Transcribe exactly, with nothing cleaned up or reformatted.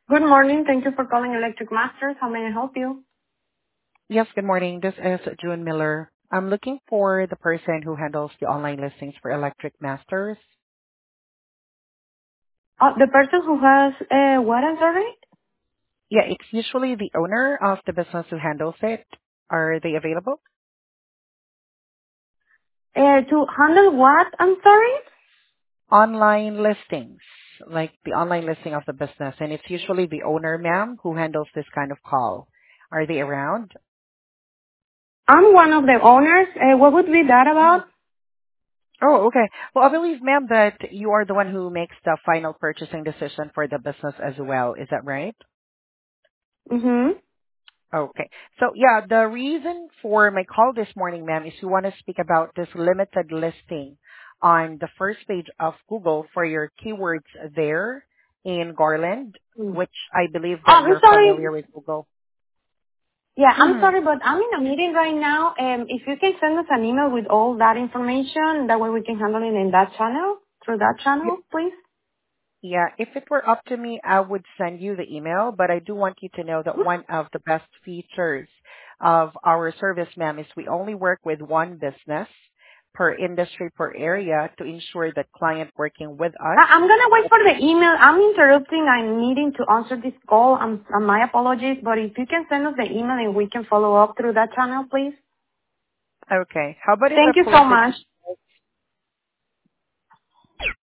Good morning. Thank you for calling Electric Masters. How may I help you? Yes, good morning. This is June Miller. I'm looking for the person who handles the online listings for Electric Masters. Uh, the person who has uh, what, I'm sorry? Yeah, it's usually the owner of the business who handles it. Are they available? Uh, to handle what, I'm sorry? Online listings, like the online listing of the business, and it's usually the owner, ma'am, who handles this kind of call. Are they around? I'm one of the owners. Uh, what would be that Mhm. about? Oh, okay. Well, I believe, ma'am, that you are the one who makes the final purchasing decision for the business as well. Is that right? Mm-hmm. Okay. So yeah, the reason for my call this morning, ma'am, is we want to speak about this limited listing on the first page of Google for your keywords there in Garland, Mm. which I believe Oh, that I'm you're sorry. familiar with Google. Yeah, I'm Mhm. sorry, but I'm in a meeting right now. Um, if you can send us an email with all that information, that way we can handle it in that channel, through that channel, please. Yeah, if it were up to me, I would send you the email, but I do want you to know that one of the best features of our service, ma'am, is we only work with one business per industry, per area to ensure that client working with us. I- I'm gonna wait for the email. I'm interrupting. I'm needing to answer this call. I'm, uh, my apologies, but if you can send us the email and we can follow up through that channel, please. Okay. How about if I Thank you so posted much. this